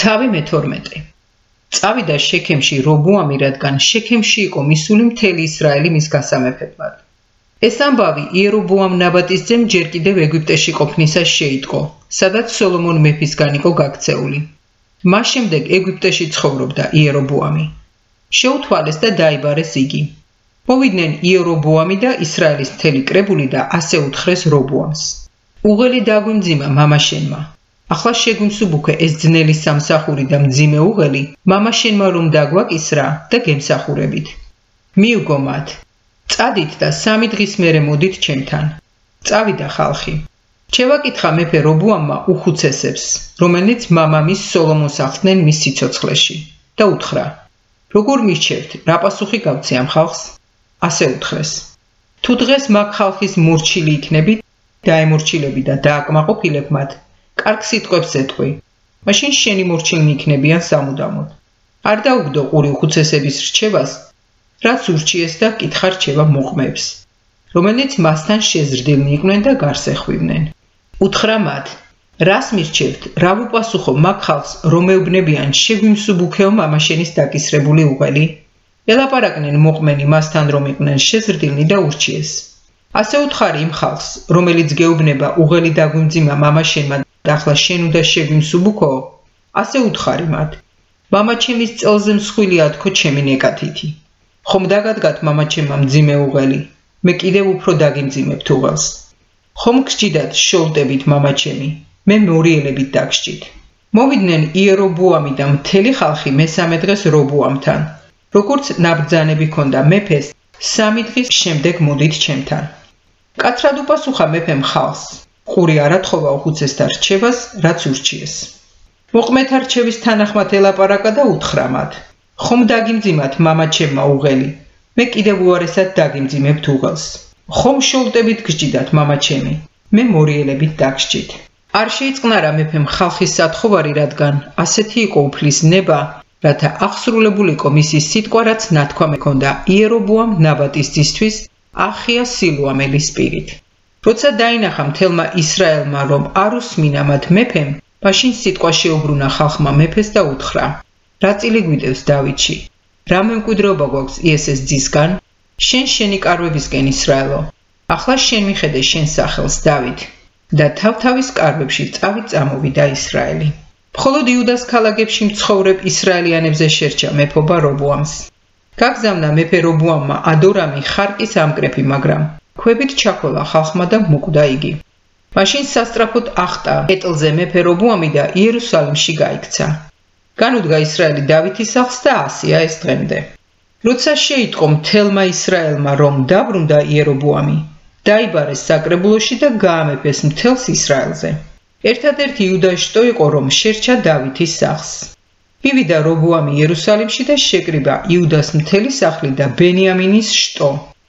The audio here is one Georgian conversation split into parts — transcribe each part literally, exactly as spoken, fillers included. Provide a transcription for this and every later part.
თავი მეთორმეტე. წავიდა შექემში რობოამი, რადგან შექემში იყო მისული მთელი ისრაელი მის გასამეფებლად. ეს ამბავი იერობოამ ნაბატის ძემ ჯერ კიდევ ეგვიპტეში ყოფნისას შეიტყო, სადაც სოლომონ მეფისგან იყო გაქცეული. მას შემდეგ ეგვიპტეში ცხოვრობდა იერობოამი. შეუთვალეს და დაიბარეს იგი. მოვიდნენ იერობოამი და ისრაელის მთელი კრებული და ასე უთხრეს რობოამს. უღელი დაგვიმძიმა მამაშენმა. ახლა შეგვიმსუბუქე ეს ძნელი სამსახური და მძიმე უღელი მამაშენმა რომ დაგვაკისრა და გემსახურებით. მიუგო მათ. წადით და სამი დღის მერე მოდით ჩემთან. წავიდა ხალხი. შევაკითხა მეფე რობოამმა უხუცესებს, რომელნიც მამამის სოლომონს ახლდნენ მის სიცოცხლეში და უთხრა: როგორ მირჩევთ, რა პასუხი გავცე ამ ხალხს? ასე უთხრეს: თუ დღეს მაგ ხალხის მორჩილი იქნებით, დაემორჩილები და დააკმაყოფილებ მათ, კარგ სიტყვებს ეთყვი, მაშინ შენი მორჩილნი იქნებიან სამუდამოდ. არ დაუგდო ყური უხუცესების რჩევას, რაც ურჩიეს და კითხა რჩევა მოყმეებს, რომელნიც მასთან შეზრდილნი იყვნენ და გარს ეხვივნენ. უთხრა მათ: რას მირჩევთ, რა ვუპასუხო მაგ ხალხს, რომ ეუბნებიან შეგვიმსუბუქეო მამაშენის დაკისრებული უღელი? ელაპარაკნენ მოყმენი მასთან, რომ იყვნენ შეზრდილნი და ურჩიეს. ასე უთხარი იმ ხალხს, რომელიც გეუბნება უღელი დაგვიმძიმა მამაშენმა და ახლა შენ უნდა შეგვიმსუბუქო, ასე უთხარი მათ: მამაჩემის წელზე მსხვილია თქო ჩემი ნეკათითი. ხომ დაგადგათ მამაჩემმა მძიმე უღელი, მე კიდევ უფრო დაგიმძიმებთ უღელს. ხომ გსჯიდათ შოლტებით მამაჩემი, მე მორიელებით დაგსჯით. მოვიდნენ იერობოამი და მთელი ხალხი მესამე დღეს რობოამთან. როგორც ნაბრძანები ჰქონდა მეფეს, სამი დღის შემდეგ მოდით ჩემთან. კაცრად უპასუხა მეფემ ხალხს, ყური არ ათხოვა უხუცესთა რჩევას, რაც ურჩიეს. მოყმეთა რჩევის თანახმად ელაპარაკა და უთხრა მათ: ხომ დაგიმძიმათ მამაჩემმა უღელი, მე კიდევ უარესად დაგიმძიმებთ უღელს. ხომ შოლტებით გსჯიდათ მამაჩემი, მე მორიელებით დაგსჯით. არ შეიწყნარა მეფემ ხალხის სათხოვარი, რადგან ასეთი იყო უფლის ნება, რათა აღსრულებულიყო მისი სიტყვა, რაც ნათქვამი ჰქონდა იერობოამ ნაბატის ძისთვის ახია სილუამელის პირით. როცა დაინახა მთელმა ისრაელმა, რომ არ უსმინა მათ მეფემ, მაშინ სიტყვა შეუბრუნა ხალხმა მეფეს და უთხრა: რა წილი გვიდევს დავითში? რა მემკვიდრეობა გვაქვს იესეს ძისგან? შენ შენი კარვებისკენ ისრაელო. ახლა შენ მიხედე შენ სახელს დავით და თავთავის კარვებში წავით წამოვიდა ისრაელი. მხოლოდ იუდას ქალაქებში მცხოვრებ ისრაელიანებზე შერჩა მეფობა რობოამს. გაგზავნა მეფე რობოამმა ადორამი ხარკის ამკრეფი, მაგრამ ქვებით ჩაქოლა ხალხმა და მოკვდა იგი. მაშინ სასწრაფოდ ახტა ეტლზე მეფე რობოამი და იერუსალიმში გაიქცა. განუდგა ისრაელი დავითის სახლს და ასია ეს დღემდე. როცა შეიტყო მთელმა ისრაელმა, რომ დაბრუნდა იერობოამი, დაიბარეს საკრებულოში და გაამეფეს მთელს ისრაელზე. ერთადერთი იუდას შტო იყო, რომ შერჩა დავითის სახლს. მივიდა რობოამი იერუსალიმში და შეკრიბა იუდას მთელი სახლი და ბენიამინის შტო.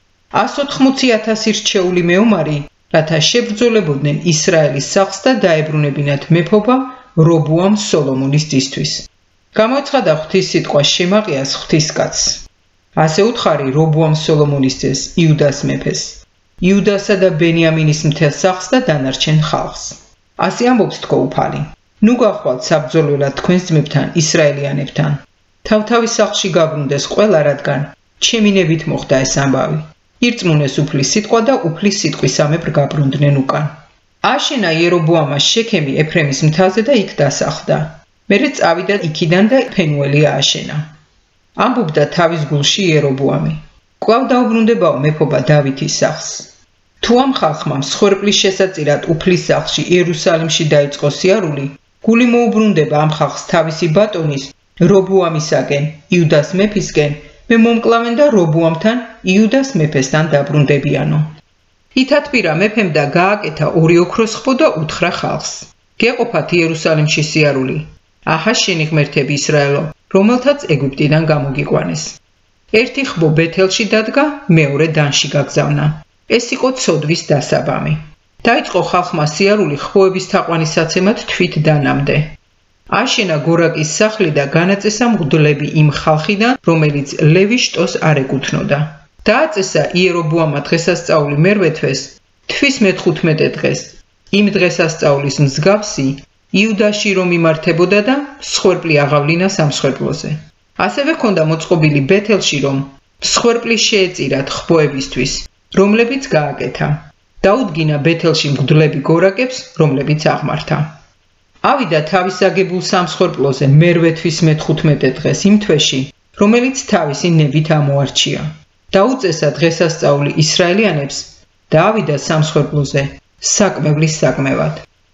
ას ოთხმოცი ათასი რჩეული მეომარი, რათა შებრძოლებოდნენ ისრაელის სახლს და დაებრუნებინათ მეფობა რობოამ სოლომონის ძისთვის. გამოეცხადა ღვთის სიტყვა შემაყიას ღვთისკაცს. ასე უთხარი რობოამ სოლომონის ძეს იუდას მეფეს, იუდასა და ბენიამინის მთელ სახლს და დანარჩენ ხალხს. ასე ამბობს თქო უფალი: ნუ გახვალთ საბრძოლველად თქვენს ძმებთან ისრაელიანებთან. თავთავის სახლში გაბრუნდეს ყველა, რადგან ჩემი ნებით მოხდა ეს ამბავი. ირწმუნეს უფლის სიტყვა და უფლის სიტყვისამებრ გაბრუნდნენ უკან. აშენა იერობოამას შექემი ეფრემის მთაზე და იქ დასახლდა. მერე წავიდა იქიდან და ფენუელი ააშენა. ამბობდა თავის გულში იერობოამი: კვლავ დაუბრუნდებაო მეფობა დავითის სახლს. თუ ამ ხალხმა მსხვერპლის შესაწირად უფლის სახლში იერუსალიმში დაიწყო სიარული, გული მოუბრუნდება ამ ხალხს თავისი ბატონის რობოამისაკენ, იუდას მეფისკენ, მე მომკლავენ და რობოამთან, იუდას მეფესთან დაბრუნდებიანო. ითათბირა მეფემ და გააკეთა ორი ოქროს ხბო და უთხრა ხალხს: გეყოფათ იერუსალიმში სიარული. აჰა შენი ღმერთები ისრაელო, რომელთაც ეგვიპტიდან გამოგიყვანეს. ერთი ხბო ბეთელში დადგა, მეორე დანში გაგზავნა. ეს იყო ცოდვის დასაბამი. დაიწყო ხალხმა სიარული ხბოების თაყვანისაცემად თვით დანამდე. აშენა გორაკის სახლი და განაწესა მღვდლები იმ ხალხიდან, რომელიც ლევის შტოს არ ეკუთვნოდა. დააწესა იერობოამმა დღესასწაული მერვე თვეს, თვის მეთხუთმეტე დღეს, იმ დღესასწაულის მსგავსი, იუდაში რომ იმართებოდა და მსხვერპლი აღავლინა სამსხვერპლოზე. ასევე ჰქონდა მოწყობილი ბეთელში რომ მსხვერპლი შეეწირათ ხბოებისთვის, რომლებიც გააკეთა. დაუდგინა ბეთელში მღვდლები გორაკებს, რომლებიც აღმართა. ავიდა თავის აგებულ სამსხვერპლოზე მერვე თვის მეთხუთმეტე დღეს იმ თვეში, რომელიც თავისი ნებით ამოარჩია. დაუწესა დღესასწაული ისრაელიანებს და ავიდა სამსხვერპლოზე საკმევლის საკმევად.